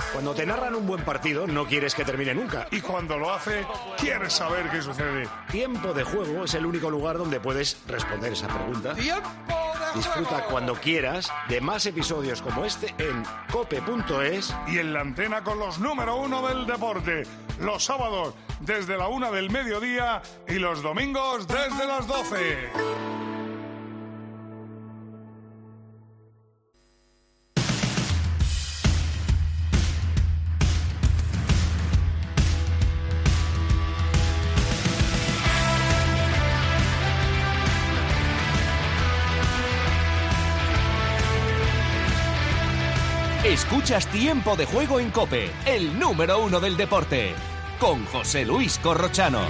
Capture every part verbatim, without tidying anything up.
Cuando te narran un buen partido, no quieres que termine nunca. Y cuando lo hace, quieres saber qué sucede. Tiempo de Juego es el único lugar donde puedes responder esa pregunta. ¡Tiempo de Disfruta juego! cuando quieras de más episodios como este en cope punto es. Y en la antena con los número uno del deporte. Los sábados desde la una del mediodía y los domingos desde las doce. Escuchas Tiempo de Juego en COPE, el número uno del deporte, con José Luis Corrochano.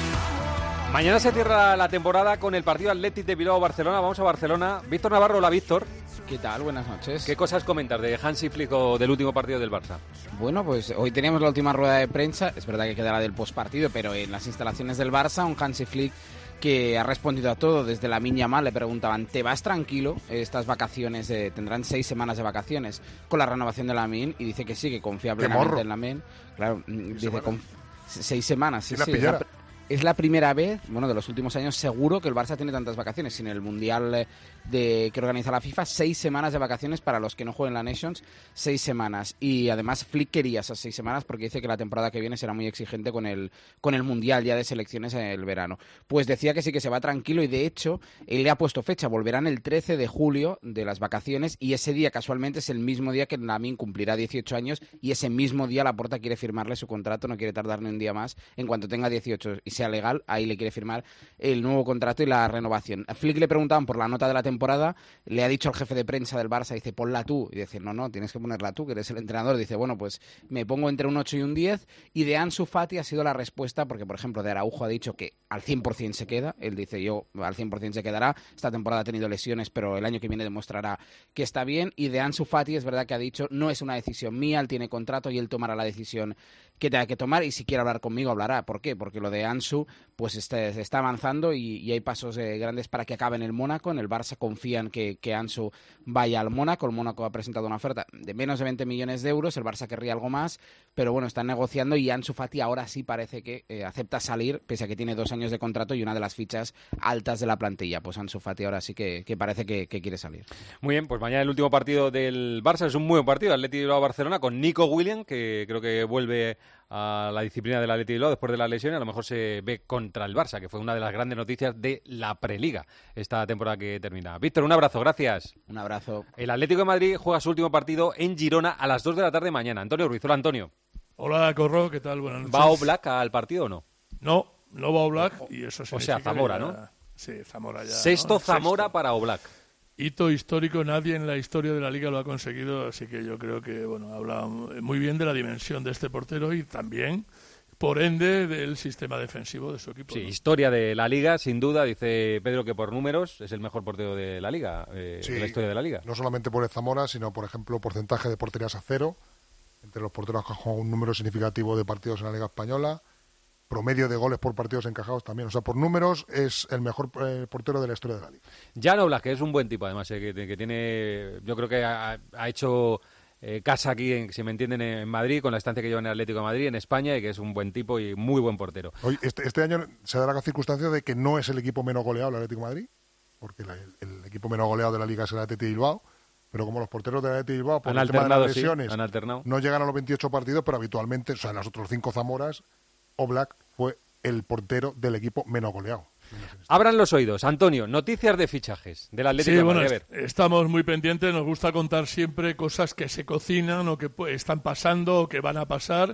Mañana se cierra la temporada con el partido Athletic de Bilbao-Barcelona. Vamos a Barcelona. Víctor Navarro, hola Víctor. ¿Qué tal? Buenas noches. ¿Qué cosas comentas de Hansi Flick o del último partido del Barça? Bueno, pues hoy teníamos la última rueda de prensa. Es verdad que quedará del postpartido, pero en las instalaciones del Barça, un Hansi Flick que ha respondido a todo. Desde la Minya Mal le preguntaban, ¿te vas tranquilo? Estas vacaciones, eh, tendrán seis semanas de vacaciones con la renovación de Lamine, y dice que sí, que confía plenamente en Lamine. Claro, dice, con, seis semanas, sí, sí. Es la primera vez, bueno, de los últimos años seguro que el Barça tiene tantas vacaciones. Sin el Mundial de que organiza la FIFA, seis semanas de vacaciones para los que no jueguen la Nations, seis semanas. Y además Flick quería esas seis semanas porque dice que la temporada que viene será muy exigente con el, con el Mundial ya de selecciones en el verano. Pues decía que sí, que se va tranquilo, y de hecho él le ha puesto fecha. Volverán el trece de julio de las vacaciones, y ese día casualmente es el mismo día que Lamine cumplirá dieciocho años, y ese mismo día Laporta quiere firmarle su contrato, no quiere tardar ni un día más. En cuanto tenga dieciocho y sea legal, ahí le quiere firmar el nuevo contrato y la renovación. A Flick le preguntaban por la nota de la temporada, le ha dicho al jefe de prensa del Barça, dice, ponla tú, y dice, no, no, tienes que ponerla tú, que eres el entrenador. Dice, bueno, pues me pongo entre un ocho y un diez, y de Ansu Fati ha sido la respuesta, porque por ejemplo de Araujo ha dicho que al cien por ciento se queda, él dice, yo al cien por ciento se quedará, esta temporada ha tenido lesiones, pero el año que viene demostrará que está bien. Y de Ansu Fati es verdad que ha dicho, no es una decisión mía, él tiene contrato y él tomará la decisión que tenga que tomar, y si quiere hablar conmigo hablará. ¿Por qué? Porque lo de Ansu pues está, está avanzando, y, y hay pasos eh, grandes para que acabe en el Mónaco. En el Barça confían que, que Ansu vaya al Mónaco. El Mónaco ha presentado una oferta de menos de veinte millones de euros, el Barça querría algo más, pero bueno, están negociando, y Ansu Fati ahora sí parece que eh, acepta salir, pese a que tiene dos años de contrato y una de las fichas altas de la plantilla. Pues Ansu Fati ahora sí que, que parece que, que quiere salir. Muy bien, pues mañana el último partido del Barça. Es un muy buen partido, Athletic de Bilbao-Barcelona, con Nico Williams, que creo que vuelve a la disciplina del Athletic de Bilbao después de la lesión, y a lo mejor se ve contra el Barça, que fue una de las grandes noticias de la Preliga esta temporada que termina. Víctor, un abrazo, gracias. Un abrazo. El Atlético de Madrid juega su último partido en Girona a las dos de la tarde mañana. Antonio Ruiz, hola Antonio. Hola Corro, ¿qué tal? Buenas noches. ¿Va Oblak al partido o no? No, no va Oblak, y eso significa, o sea, Zamora, ya, ¿no? Sí, Zamora ya. Sexto ¿no? Zamora Sexto. para Oblak. Hito histórico, nadie en la historia de la Liga lo ha conseguido, así que yo creo que, bueno, habla muy bien de la dimensión de este portero, y también, por ende, del sistema defensivo de su equipo. Sí, ¿no? Historia de la Liga, sin duda. Dice Pedro que por números es el mejor portero de la Liga, eh, sí, de la historia de la Liga. No solamente por el Zamora, sino, por ejemplo, porcentaje de porterías a cero, entre los porteros que han jugado un número significativo de partidos en la Liga Española, promedio de goles por partidos encajados también. O sea, por números es el mejor eh, portero de la historia de la Liga. Jan Oblak, que es un buen tipo, además, eh, que, que tiene, yo creo que ha, ha hecho eh, casa aquí, en, si me entienden, en Madrid, con la estancia que lleva en el Atlético de Madrid, en España, y que es un buen tipo y muy buen portero. Hoy, este, este año se da la circunstancia de que no es el equipo menos goleado el Atlético de Madrid, porque la, el, el equipo menos goleado de la Liga es el Atlético de Bilbao, pero como los porteros del Atlético de Bilbao, por han el tema de las sí, lesiones, han alternado. no llegan a los veintiocho partidos, pero habitualmente, o sea, en los otros cinco Zamoras, Oblak fue el portero del equipo menos goleado. Abran los oídos. Antonio, noticias de fichajes del Atlético Sí, de bueno, Madrid. est- estamos muy pendientes, nos gusta contar siempre cosas que se cocinan o que pu- están pasando o que van a pasar.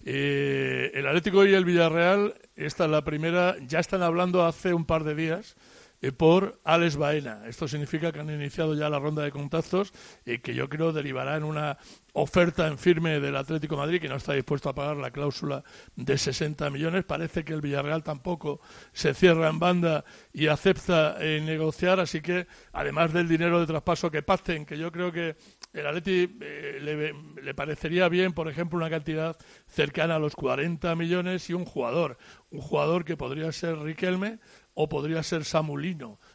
Eh, el Atlético y el Villarreal, esta es la primera, ya están hablando hace un par de días eh, por Alex Baena. Esto significa que han iniciado ya la ronda de contactos y que yo creo derivará en una oferta en firme del Atlético de Madrid, que no está dispuesto a pagar la cláusula de sesenta millones. Parece que el Villarreal tampoco se cierra en banda y acepta eh, negociar, así que además del dinero de traspaso que pacten, que yo creo que el Atleti eh, le, le parecería bien, por ejemplo, una cantidad cercana a los cuarenta millones y un jugador, un jugador que podría ser Riquelme o podría ser Samulino,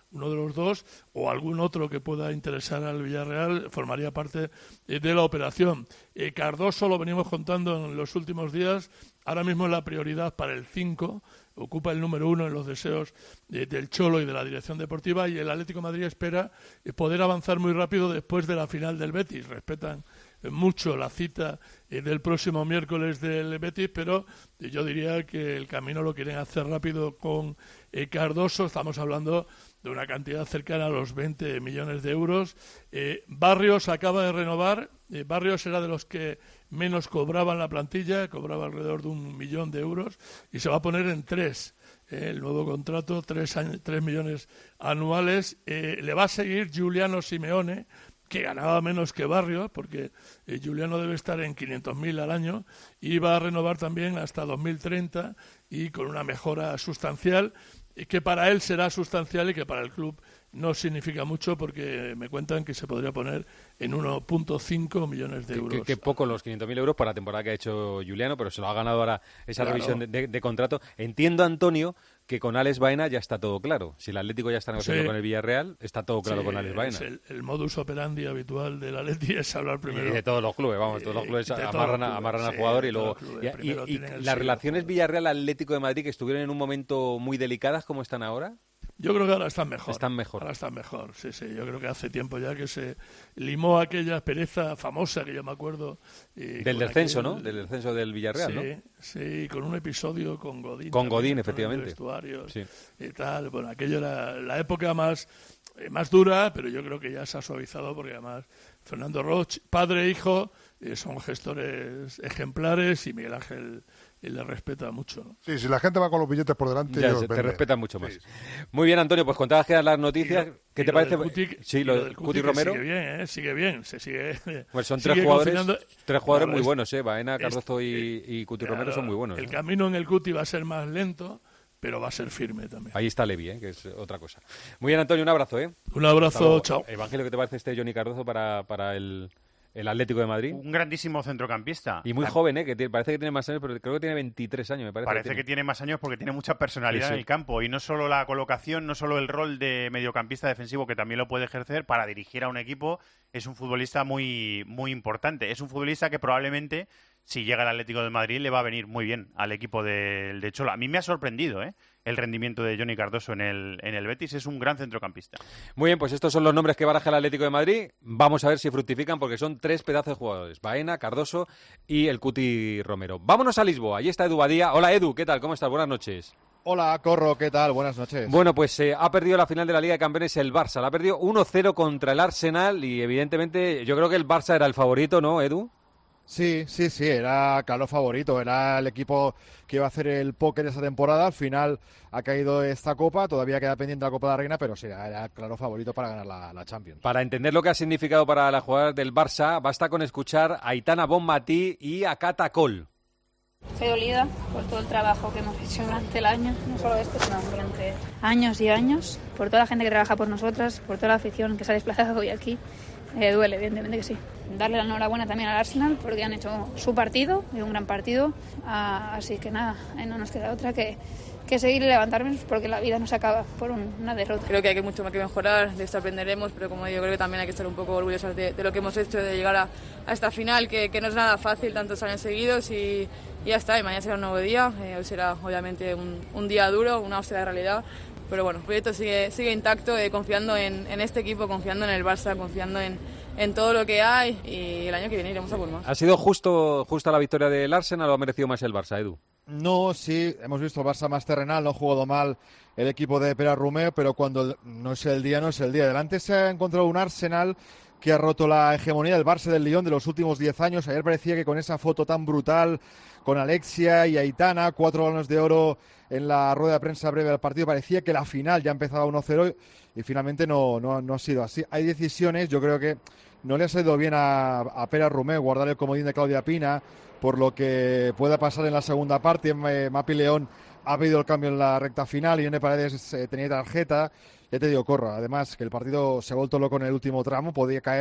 uno de los dos, o algún otro que pueda interesar al Villarreal, formaría parte eh, de la operación. Eh, Cardoso, lo venimos contando en los últimos días, ahora mismo es la prioridad para el cinco, ocupa el número uno en los deseos eh, del Cholo y de la dirección deportiva, y el Atlético de Madrid espera eh, poder avanzar muy rápido después de la final del Betis. Respetan eh, mucho la cita eh, del próximo miércoles del Betis, pero eh, yo diría que el camino lo quieren hacer rápido con eh, Cardoso. Estamos hablando de una cantidad cercana a los veinte millones de euros. Eh, Barrios acaba de renovar. Eh, Barrios era de los que menos cobraba en la plantilla, cobraba alrededor de un millón de euros, y se va a poner en tres. Eh, el nuevo contrato, tres, años, tres millones anuales. Eh, le va a seguir Giuliano Simeone, que ganaba menos que Barrios, porque eh, Giuliano debe estar en quinientos mil al año, y va a renovar también hasta dos mil treinta, y con una mejora sustancial, que para él será sustancial y que para el club no significa mucho, porque me cuentan que se podría poner en uno punto cinco millones de euros. Que, que poco los quinientos mil euros por la temporada que ha hecho Giuliano, pero se lo ha ganado ahora esa claro. revisión de, de, de contrato. Entiendo, Antonio, que con Alex Baena ya está todo claro. Si el Atlético ya está negociando sí. con el Villarreal, está todo claro sí, con Alex Baena. El, el modus operandi habitual del Atleti es hablar primero. Y de todos los clubes, vamos, todos los clubes eh, amarran, clubes, amarran al sí, jugador y luego... Clubes, y, y, y las relaciones Villarreal-Atlético de Madrid, que estuvieron en un momento muy delicadas, ¿cómo están ahora? Yo creo que ahora están mejor. Están mejor. Ahora están mejor, sí, sí. Yo creo que hace tiempo ya que se limó aquella aspereza famosa que yo me acuerdo. Y del descenso, aquel... ¿no? Del descenso del Villarreal, sí, ¿no? Sí, con un episodio con Godín. Con Godín, efectivamente. Vestuarios sí. y tal. Bueno, aquello era la época más, eh, más dura, pero yo creo que ya se ha suavizado, porque además Fernando Roch, padre e hijo, eh, son gestores ejemplares, y Miguel Ángel y le respeta mucho. Sí, si la gente va con los billetes por delante, ya, se, te respetan mucho más. Sí, sí. Muy bien, Antonio, pues contabas que eran las noticias. Lo, ¿Qué te parece? Cuti, sí, lo del Cuti, Cuti Romero. Sigue bien, ¿eh? Sigue bien, se sigue. Pues son sigue tres jugadores, confinando. tres jugadores claro, muy buenos, ¿eh? Baena, Cardozo es, y, y Cuti claro, Romero son muy buenos. El ¿eh? camino en el Cuti va a ser más lento, pero va a ser firme también. Ahí está Levi, ¿eh? Que es otra cosa. Muy bien, Antonio, un abrazo, ¿eh? Un abrazo, chao. Evangelio, ¿qué te parece este Johnny Cardozo para, para el... el Atlético de Madrid? Un grandísimo centrocampista. Y muy la... joven, ¿eh? Que tiene, parece que tiene más años, pero creo que tiene veintitrés años, me parece. Parece que tiene, que tiene más años porque tiene mucha personalidad sí, sí. en el campo. Y no solo la colocación, no solo el rol de mediocampista defensivo, que también lo puede ejercer para dirigir a un equipo. Es un futbolista muy, muy importante. Es un futbolista que probablemente, si llega al Atlético de Madrid, le va a venir muy bien al equipo del de Cholo. A mí me ha sorprendido, ¿eh? el rendimiento de Johnny Cardoso en el, en el Betis. Es un gran centrocampista. Muy bien, pues estos son los nombres que baraja el Atlético de Madrid. Vamos a ver si fructifican, porque son tres pedazos de jugadores: Baena, Cardoso y el Cuti Romero. Vámonos a Lisboa. Allí está Edu Badía. Hola, Edu, ¿qué tal? ¿Cómo estás? Buenas noches. Hola, Corro, ¿qué tal? Buenas noches. Bueno, pues eh, ha perdido la final de la Liga de Campeones el Barça. La ha perdido uno cero contra el Arsenal y evidentemente yo creo que el Barça era el favorito, ¿no, Edu? Sí, sí, sí, era claro favorito, era el equipo que iba a hacer el póker esa temporada. Al final ha caído esta Copa, todavía queda pendiente la Copa de la Reina, pero sí, era claro favorito para ganar la, la Champions. Para entender lo que ha significado para las jugadoras del Barça, basta con escuchar a Aitana Bonmatí y a Cata Coll. Estoy dolida por todo el trabajo que hemos hecho durante el año, no solo este, sino durante años y años, por toda la gente que trabaja por nosotras, por toda la afición que se ha desplazado hoy aquí. Eh, duele, evidentemente que sí. Darle la enhorabuena también al Arsenal porque han hecho su partido, y un gran partido, ah, así que nada, eh, no nos queda otra que, que seguir y levantarnos, porque la vida no se acaba por un, una derrota. Creo que hay mucho más que mejorar, de esto aprenderemos, pero como digo, creo que también hay que estar un poco orgullosos de, de lo que hemos hecho, de llegar a, a esta final, que, que no es nada fácil, tantos años seguidos, y, y ya está, y mañana será un nuevo día. Eh, hoy será obviamente un, un día duro, una hostia de realidad. Pero bueno, el proyecto sigue, sigue intacto, eh, confiando en, en este equipo, confiando en el Barça, confiando en, en todo lo que hay, y el año que viene iremos a por más. ¿Ha sido justo justa la victoria del Arsenal o ha merecido más el Barça, Edu? No, sí, hemos visto el Barça más terrenal, no ha jugado mal el equipo de Pere Romeu, pero cuando no es el día, no es el día. Delante se ha encontrado un Arsenal que ha roto la hegemonía del Barça del Lyon de los últimos diez años. Ayer parecía que con esa foto tan brutal, con Alexia y Aitana, cuatro balones de oro en la rueda de prensa breve del partido, parecía que la final ya empezaba uno cero y finalmente no, no, no ha sido así. Hay decisiones, yo creo que no le ha salido bien a, a Pere Romeu guardar el comodín de Claudia Pina, por lo que pueda pasar en la segunda parte. Mapi León ha pedido el cambio en la recta final y Yone Paredes eh, tenía tarjeta. Ya te digo, Corra, además que el partido se ha vuelto loco en el último tramo, podía caer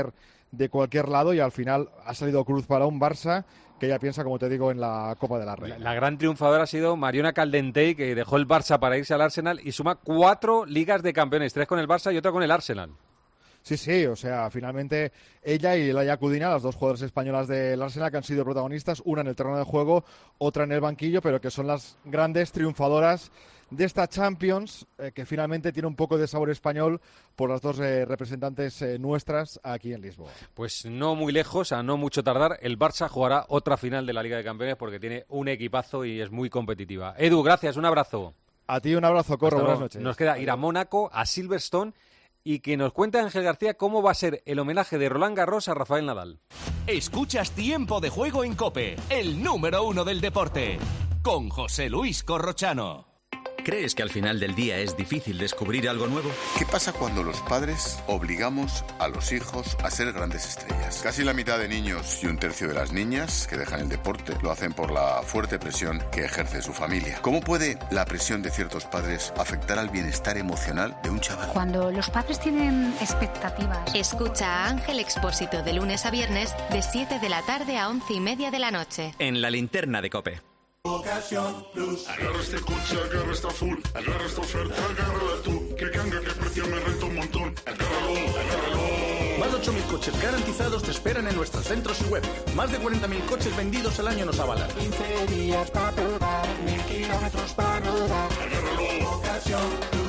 de cualquier lado y al final ha salido cruz para un Barça que ya piensa, como te digo, en la Copa de la Reina. La, la gran triunfadora ha sido Mariona Caldentey, que dejó el Barça para irse al Arsenal y suma cuatro ligas de campeones, tres con el Barça y otra con el Arsenal. Sí, sí, o sea, finalmente ella y Laia Cudina, las dos jugadoras españolas del Arsenal que han sido protagonistas, una en el terreno de juego, otra en el banquillo, pero que son las grandes triunfadoras de esta Champions, eh, que finalmente tiene un poco de sabor español por las dos eh, representantes eh, nuestras aquí en Lisboa. Pues no muy lejos, a no mucho tardar, el Barça jugará otra final de la Liga de Campeones porque tiene un equipazo y es muy competitiva. Edu, gracias, un abrazo. A ti un abrazo, Corro, Hasta buenas luego. noches. Nos queda ir a Mónaco, a Silverstone, y que nos cuente Ángel García cómo va a ser el homenaje de Roland Garros a Rafael Nadal. Escuchas Tiempo de Juego en COPE, el número uno del deporte, con José Luis Corrochano. ¿Crees que al final del día es difícil descubrir algo nuevo? ¿Qué pasa cuando los padres obligamos a los hijos a ser grandes estrellas? Casi la mitad de niños y un tercio de las niñas que dejan el deporte lo hacen por la fuerte presión que ejerce su familia. ¿Cómo puede la presión de ciertos padres afectar al bienestar emocional de un chaval? Cuando los padres tienen expectativas. Escucha a Ángel Expósito de lunes a viernes de siete de la tarde a once y media de la noche. En la linterna de COPE. Ocasión Plus. Agarra este coche, agarra esta full, agarra esta oferta, agárrala tú. Que canga, que precio me renta un montón. Agárralo, agárralo. Más de ocho mil coches garantizados te esperan en nuestros centros y web. Más de cuarenta mil coches vendidos al año nos avalan. quince días para probar, mil kilómetros para rodar. Agárralo. Ocasión Plus.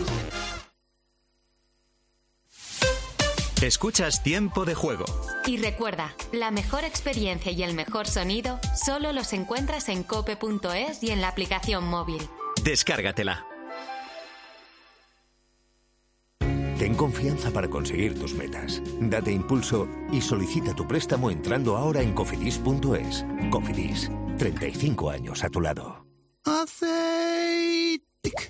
Escuchas Tiempo de Juego. Y recuerda, la mejor experiencia y el mejor sonido solo los encuentras en cope punto es y en la aplicación móvil. Descárgatela. Ten confianza para conseguir tus metas. Date impulso y solicita tu préstamo entrando ahora en cofidis punto es. Cofidis, treinta y cinco años a tu lado. Aceite.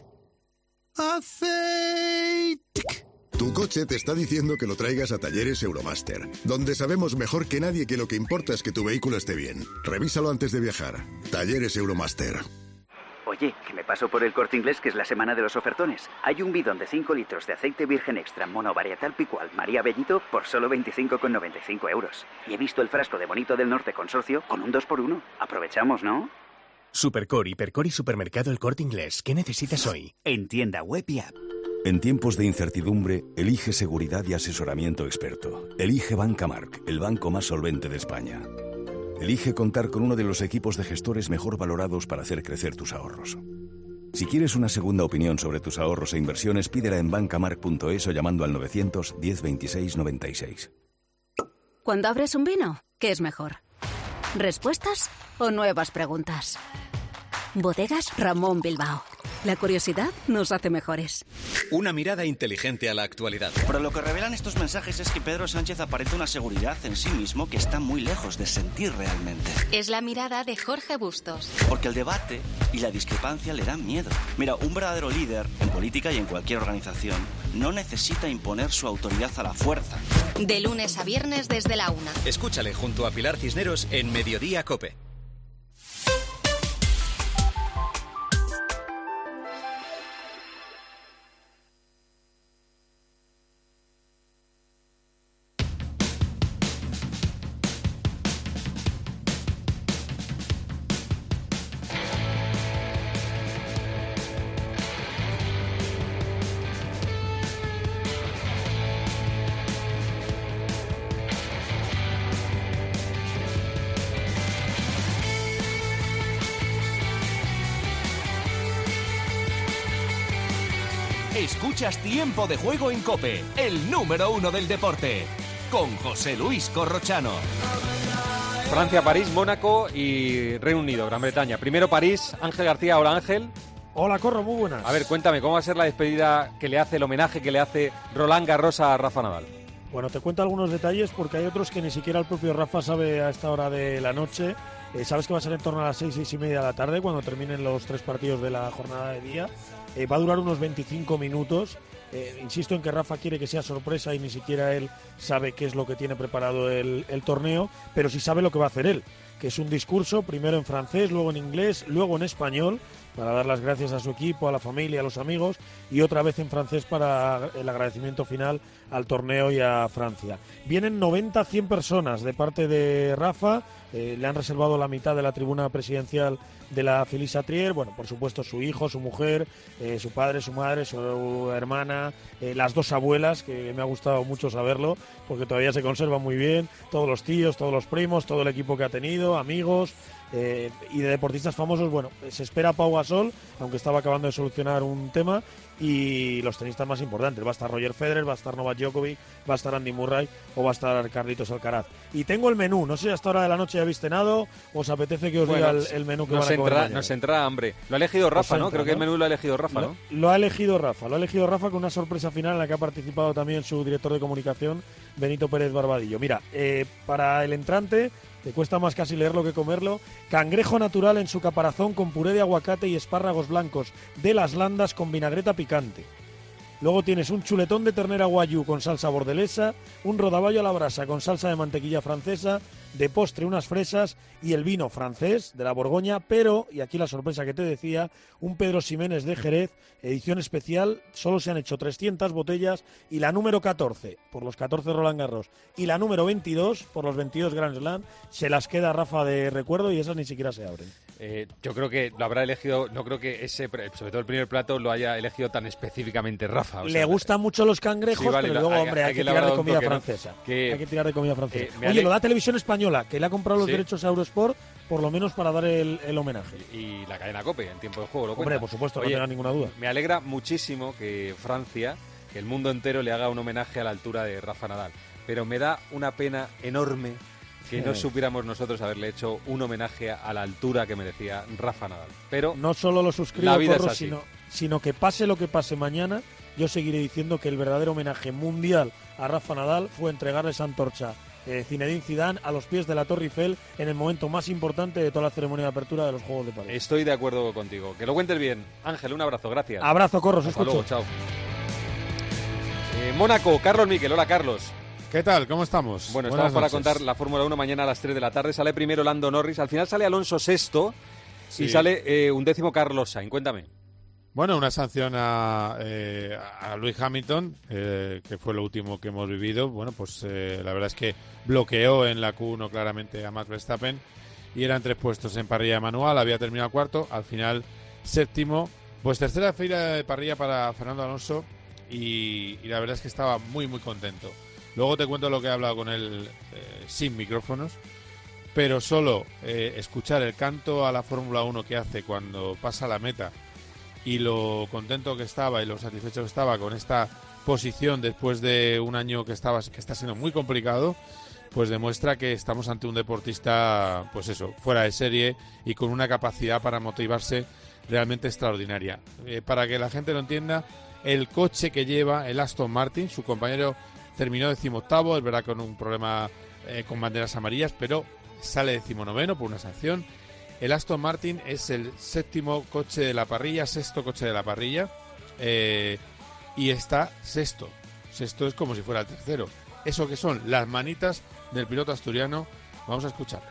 Aceite. Tu coche te está diciendo que lo traigas a Talleres Euromaster, donde sabemos mejor que nadie que lo que importa es que tu vehículo esté bien. Revísalo antes de viajar. Talleres Euromaster. Oye, que me paso por el Corte Inglés, que es la semana de los ofertones. Hay un bidón de cinco litros de aceite virgen extra monovarietal Picual María Bellito por solo veinticinco con noventa y cinco euros. Y he visto el frasco de Bonito del Norte Consorcio con un dos por uno. Aprovechamos, ¿no? Supercore, Hipercore y Supermercado El Corte Inglés. ¿Qué necesitas hoy? En tienda web y app. En tiempos de incertidumbre, elige seguridad y asesoramiento experto. Elige Banca Marc, el banco más solvente de España. Elige contar con uno de los equipos de gestores mejor valorados para hacer crecer tus ahorros. Si quieres una segunda opinión sobre tus ahorros e inversiones, pídela en banca marc punto es o llamando al novecientos diez veintiséis noventa y seis. Cuando abres un vino, ¿qué es mejor? ¿Respuestas o nuevas preguntas? Bodegas Ramón Bilbao. La curiosidad nos hace mejores. Una mirada inteligente a la actualidad. Pero lo que revelan estos mensajes es que Pedro Sánchez aparenta una seguridad en sí mismo que está muy lejos de sentir realmente. Es la mirada de Jorge Bustos. Porque el debate y la discrepancia le dan miedo. Mira, un verdadero líder, en política y en cualquier organización, no necesita imponer su autoridad a la fuerza. De lunes a viernes desde la una. Escúchale junto a Pilar Cisneros en Mediodía COPE. Escuchas Tiempo de Juego en COPE, el número uno del deporte, con José Luis Corrochano. Francia, París, Mónaco y Reino Unido, Gran Bretaña. Primero París, Ángel García. Hola, Ángel. Hola, Corro, muy buenas. A ver, cuéntame, ¿cómo va a ser la despedida que le hace, el homenaje que le hace Roland Garros a Rafa Nadal? Bueno, te cuento algunos detalles porque hay otros que ni siquiera el propio Rafa sabe a esta hora de la noche. Eh, sabes que va a ser en torno a las seis, seis y media de la tarde, cuando terminen los tres partidos de la jornada de día. Eh, va a durar unos veinticinco minutos. Eh, insisto en que Rafa quiere que sea sorpresa y ni siquiera él sabe qué es lo que tiene preparado el, el torneo, pero sí sabe lo que va a hacer él, que es un discurso, primero en francés, luego en inglés, luego en español, para dar las gracias a su equipo, a la familia, a los amigos, y otra vez en francés para el agradecimiento final al torneo y a Francia. Vienen noventa a cien personas de parte de Rafa, eh, le han reservado la mitad de la tribuna presidencial de la Félix Satrier, bueno, por supuesto su hijo, su mujer, eh, su padre, su madre, su hermana, eh, las dos abuelas, que me ha gustado mucho saberlo, porque todavía se conserva muy bien, todos los tíos, todos los primos, todo el equipo que ha tenido, amigos, eh, y de deportistas famosos, bueno, se espera Pau Gasol, aunque estaba acabando de solucionar un tema, y los tenistas más importantes, va a estar Roger Federer, va a estar Novak Djokovic, va a estar Andy Murray o va a estar Carlitos Alcaraz. Y tengo el menú, no sé si hasta hora de la noche ya habéis cenado, o os apetece que os bueno, diga el, el menú que nos van a comer entra, mañana. Nos entra hambre. Lo ha elegido Rafa, ¿no? entra, Creo que ¿no? el menú lo ha elegido Rafa, ¿no? Lo, lo ha elegido Rafa, lo ha elegido Rafa con una sorpresa final en la que ha participado también su director de comunicación, Benito Pérez Barbadillo. Mira, eh, para el entrante, te cuesta más casi leerlo que comerlo, cangrejo natural en su caparazón con puré de aguacate y espárragos blancos de las Landas con vinagreta picante. Luego tienes un chuletón de ternera guayú con salsa bordelesa, un rodaballo a la brasa con salsa de mantequilla francesa, de postre unas fresas y el vino francés de la Borgoña, pero, y aquí la sorpresa que te decía, un Pedro Ximénez de Jerez, edición especial, solo se han hecho trescientas botellas y la número catorce por los catorce Roland Garros y la número veintidós por los veintidós Grand Slam se las queda Rafa de recuerdo y esas ni siquiera se abren. Eh, yo creo que lo habrá elegido, no creo que ese, sobre todo el primer plato, lo haya elegido tan específicamente Rafa. O Le sea, gustan mucho los cangrejos, sí, vale, pero luego, hay, hombre, hay, hay que, que tirar de comida toque, francesa. ¿No? Que, hay que tirar de comida francesa. Eh, Oye, ale... lo da Televisión Española, que le ha comprado los ¿Sí? derechos a Eurosport, por lo menos para dar el, el homenaje. Y, y la cadena COPE, en tiempo de juego, lo Hombre, cuenta. por supuesto, Oye, no tenga ninguna duda. Me alegra muchísimo que Francia, que el mundo entero le haga un homenaje a la altura de Rafa Nadal. Pero me da una pena enorme que no supiéramos nosotros haberle hecho un homenaje a la altura que merecía Rafa Nadal. Pero no solo lo suscribo, Corro, sino, sino que pase lo que pase mañana, yo seguiré diciendo que el verdadero homenaje mundial a Rafa Nadal fue entregarle esa antorcha eh, Zinedine Zidane a los pies de la Torre Eiffel en el momento más importante de toda la ceremonia de apertura de los Juegos de París. Estoy de acuerdo contigo. Que lo cuentes bien. Ángel, un abrazo, gracias. Abrazo, Corro, os Hasta escucho. Luego, chao. Eh, Mónaco, Carlos Miquel. Hola, Carlos. ¿Qué tal? ¿Cómo estamos? Bueno, Buenas estamos para noches. contar la Fórmula uno mañana a las tres de la tarde. Sale primero Lando Norris. Al final sale Alonso sexto sí. y sale eh, un décimo Carlos Sainz. Cuéntame. Bueno, una sanción a, eh, a Lewis Hamilton, eh, que fue lo último que hemos vivido. Bueno, pues eh, la verdad es que bloqueó en la Q uno claramente a Max Verstappen y eran tres puestos en parrilla manual. Había terminado cuarto, al final séptimo. Pues tercera fila de parrilla para Fernando Alonso y, y la verdad es que estaba muy, muy contento. Luego te cuento lo que he hablado con él eh, sin micrófonos, pero solo eh, escuchar el canto a la Fórmula uno que hace cuando pasa la meta y lo contento que estaba y lo satisfecho que estaba con esta posición después de un año que estaba que está siendo muy complicado, pues demuestra que estamos ante un deportista, pues eso, fuera de serie y con una capacidad para motivarse realmente extraordinaria. Eh, para que la gente lo entienda, el coche que lleva, el Aston Martin, su compañero terminó decimoctavo, es verdad con un problema eh, con banderas amarillas, pero sale decimonoveno por una sanción. El Aston Martin es el séptimo coche de la parrilla, sexto coche de la parrilla, eh, y está sexto. Sexto es como si fuera el tercero. Eso que son las manitas del piloto asturiano, vamos a escuchar.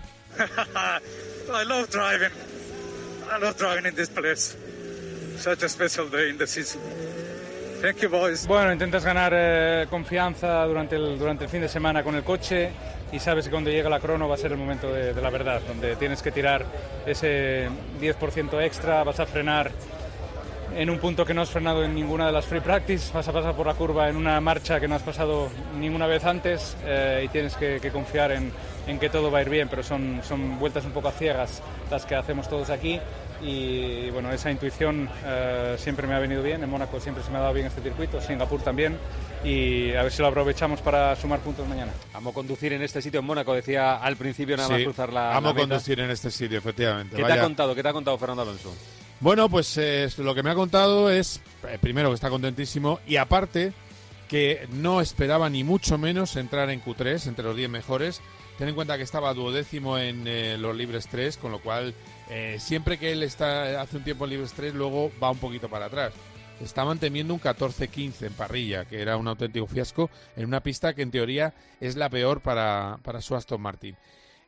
I love driving. I love driving in this place. Such a special day in the season. Thank you, boys. Bueno, intentas ganar eh, confianza durante el, durante el fin de semana con el coche y sabes que cuando llega la crono va a ser el momento de, de la verdad, donde tienes que tirar ese diez por ciento extra, vas a frenar en un punto que no has frenado en ninguna de las free practice, vas a pasar por la curva en una marcha que no has pasado ninguna vez antes eh, y tienes que, que confiar en, en que todo va a ir bien, pero son, son vueltas un poco a ciegas las que hacemos todos aquí. Y bueno, esa intuición eh, siempre me ha venido bien. En Mónaco siempre se me ha dado bien este circuito, Singapur también, y a ver si lo aprovechamos para sumar puntos mañana. Amo conducir en este sitio en Mónaco, decía al principio nada sí, más cruzar la amo la meta. conducir en este sitio, efectivamente. ¿Qué Vaya. te ha contado? ¿Qué te ha contado Fernando Alonso? Bueno, pues eh, lo que me ha contado es, eh, primero que está contentísimo y aparte que no esperaba ni mucho menos entrar en Q tres, entre los diez mejores. Ten en cuenta que estaba duodécimo en eh, los libres tres, con lo cual eh, siempre que él está hace un tiempo en libres tres, luego va un poquito para atrás. Estaban temiendo un catorce quince en parrilla, que era un auténtico fiasco, en una pista que en teoría es la peor para, para su Aston Martin.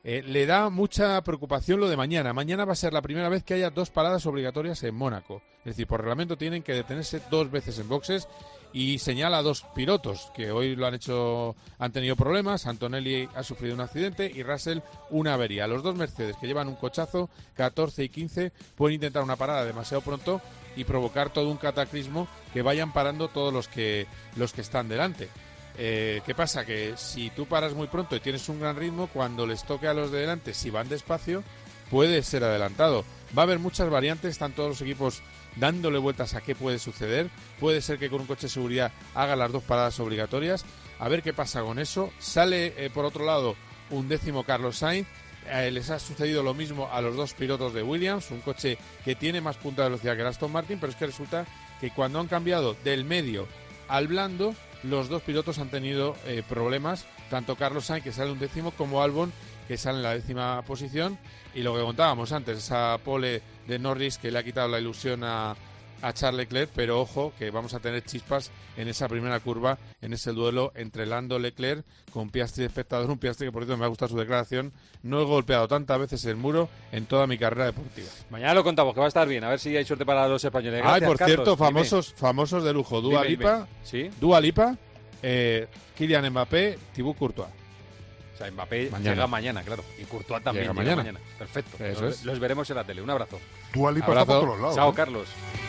Eh, le da mucha preocupación lo de mañana. Mañana va a ser la primera vez que haya dos paradas obligatorias en Mónaco. Es decir, por reglamento tienen que detenerse dos veces en boxes y señala a dos pilotos que hoy lo han hecho, han tenido problemas. Antonelli ha sufrido un accidente y Russell una avería. Los dos Mercedes, que llevan un cochazo, catorce y quince, pueden intentar una parada demasiado pronto y provocar todo un cataclismo que vayan parando todos los que los que están delante. Eh, ¿Qué pasa? Que si tú paras muy pronto y tienes un gran ritmo, cuando les toque a los de delante, si van despacio, puede ser adelantado. Va a haber muchas variantes, están todos los equipos dándole vueltas a qué puede suceder. Puede ser que con un coche de seguridad haga las dos paradas obligatorias. A ver qué pasa con eso. Sale, eh, por otro lado, un décimo Carlos Sainz. Eh, les ha sucedido lo mismo a los dos pilotos de Williams, un coche que tiene más punta de velocidad que el Aston Martin, pero es que resulta que cuando han cambiado del medio al blando, los dos pilotos han tenido eh, problemas, tanto Carlos Sainz, que sale un décimo, como Albon, que sale en la décima posición. Y lo que contábamos antes, esa pole de Norris que le ha quitado la ilusión a, a Charles Leclerc, pero ojo que vamos a tener chispas en esa primera curva, en ese duelo entre Lando Leclerc con Piastri de espectador, un Piastri que por cierto me ha gustado su declaración: no he golpeado tantas veces el muro en toda mi carrera deportiva. Mañana lo contamos, que va a estar bien, a ver si hay suerte para los españoles. Gracias, Ay, por Carlos. cierto, famosos Dime. famosos de lujo, Dua Dime, Lipa, dime. ¿Sí? Dua Lipa, eh, Kylian Mbappé, Thibaut Courtois. O sea, Mbappé mañana. llega mañana, claro, y Courtois también llega llega mañana. mañana. Perfecto, Eso los, es. los veremos en la tele. Un abrazo. Dua Lipa está por todos lados. Chao, ¿eh? Carlos.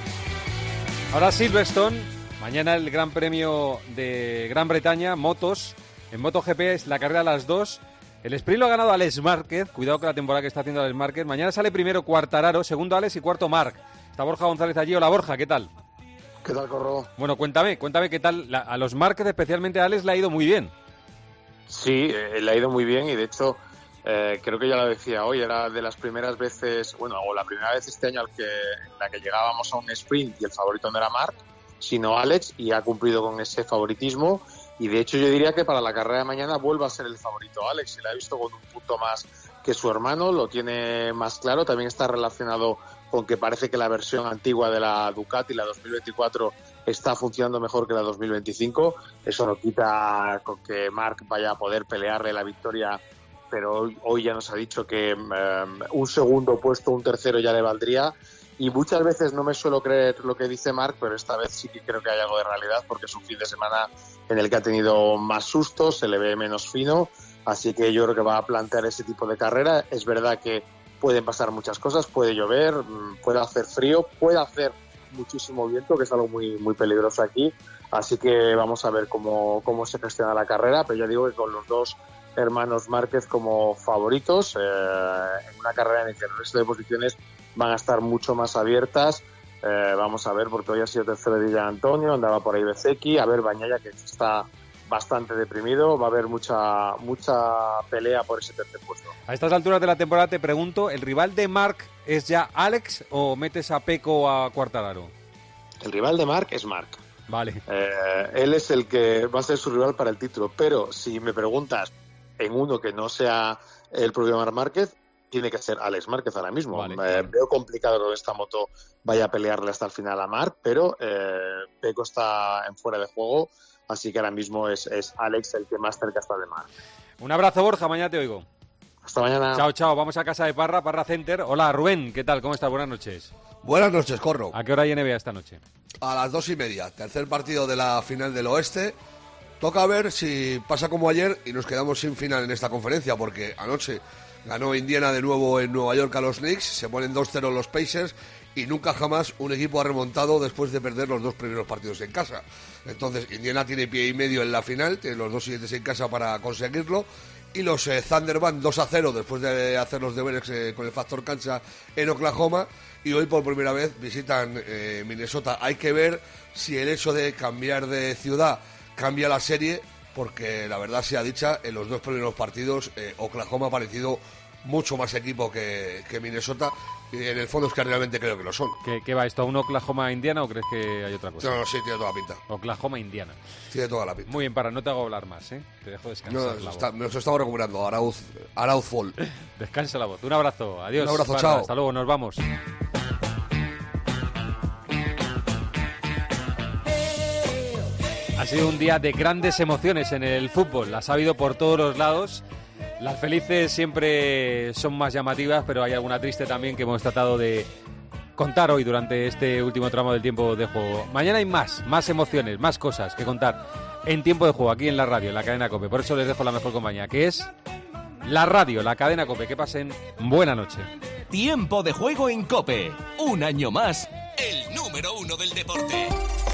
Ahora Silverstone, mañana el Gran Premio de Gran Bretaña, motos. En MotoGP es la carrera a las dos. El sprint lo ha ganado Alex Márquez. Cuidado con la temporada que está haciendo Alex Márquez. Mañana sale primero Quartararo, segundo Alex y cuarto Marc. Está Borja González allí. Hola, Borja, ¿qué tal? ¿Qué tal, Corro? Bueno, cuéntame, cuéntame qué tal. La, a los Márquez, especialmente a Alex, le ha ido muy bien. Sí, eh, le ha ido muy bien y de hecho eh, creo que ya lo decía hoy, era de las primeras veces, bueno, o la primera vez este año al que, en la que llegábamos a un sprint y el favorito no era Marc, sino Alex, y ha cumplido con ese favoritismo. Y de hecho yo diría que para la carrera de mañana vuelve a ser el favorito Alex. Se la ha visto con un punto más que su hermano, lo tiene más claro. También está relacionado con que parece que la versión antigua de la Ducati, la dos mil veinticuatro, está funcionando mejor que la dos mil veinticinco. Eso no quita con que Marc vaya a poder pelearle la victoria, pero hoy, hoy ya nos ha dicho que um, un segundo puesto, un tercero ya le valdría. Y muchas veces no me suelo creer lo que dice Marc, pero esta vez sí que creo que hay algo de realidad, porque es un fin de semana en el que ha tenido más sustos, se le ve menos fino, así que yo creo que va a plantear ese tipo de carrera. Es verdad que pueden pasar muchas cosas, puede llover, puede hacer frío, puede hacer muchísimo viento, que es algo muy muy peligroso aquí, así que vamos a ver cómo, cómo se gestiona la carrera, pero ya digo que con los dos hermanos Márquez como favoritos, eh, en una carrera en la que el resto de posiciones van a estar mucho más abiertas. Eh, vamos a ver, porque hoy ha sido tercero de Villa Antonio, andaba por ahí Bezzecchi, a ver Bagnaia, que está bastante deprimido, va a haber mucha mucha pelea por ese tercer puesto. A estas alturas de la temporada te pregunto, ¿el rival de Marc es ya Alex o metes a Pecco o a Quartararo? El rival de Marc es Marc. Vale. Eh, él es el que va a ser su rival para el título, pero si me preguntas en uno que no sea el propio Marc Márquez, tiene que ser Alex Márquez ahora mismo. Vale, eh, vale. Veo complicado que esta moto vaya a pelearle hasta el final a Marc, pero eh, Pecco está en fuera de juego, así que ahora mismo es, es Alex el que más cerca está de Marc. Un abrazo, Borja, mañana te oigo. Hasta mañana. Chao, chao. Vamos a casa de Parra, Parra Center. Hola, Rubén, ¿qué tal? ¿Cómo estás? Buenas noches. Buenas noches, Corro. ¿A qué hora hay N B A esta noche? A las dos y media, tercer partido de la final del oeste. Toca ver si pasa como ayer y nos quedamos sin final en esta conferencia, porque anoche ganó Indiana de nuevo en Nueva York a los Knicks, se ponen dos cero los Pacers y nunca jamás un equipo ha remontado después de perder los dos primeros partidos en casa. Entonces Indiana tiene pie y medio en la final, tiene los dos siguientes en casa para conseguirlo, y los eh, Thunder van dos a cero después de hacer los deberes eh, con el factor cancha en Oklahoma, y hoy por primera vez visitan eh, Minnesota. Hay que ver si el hecho de cambiar de ciudad cambia la serie, porque la verdad sea dicha, en los dos primeros partidos eh, Oklahoma ha parecido mucho más equipo que, que Minnesota, y en el fondo es que realmente creo que lo son. ¿Qué, qué va esto? ¿Un Oklahoma-Indiana o crees que hay otra cosa? No, no, sí, tiene toda la pinta. Oklahoma-Indiana. Tiene toda la pinta. Muy bien, Parra, no te hago hablar más, ¿eh? Te dejo descansar No, la está, voz. nos estamos recuperando, Arauz, Arauz Fall. Descansa la voz. Un abrazo, adiós. Un abrazo, Parra, chao. Hasta luego, nos vamos. Ha sido un día de grandes emociones en el fútbol. Las ha habido por todos los lados. Las felices siempre son más llamativas, pero hay alguna triste también que hemos tratado de contar hoy durante este último tramo del tiempo de juego. Mañana hay más, más emociones, más cosas que contar en tiempo de juego, aquí en la radio, en la cadena COPE. Por eso les dejo la mejor compañía, que es la radio, la cadena COPE. Que pasen buena noche. Tiempo de juego en COPE. Un año más, el número uno del deporte.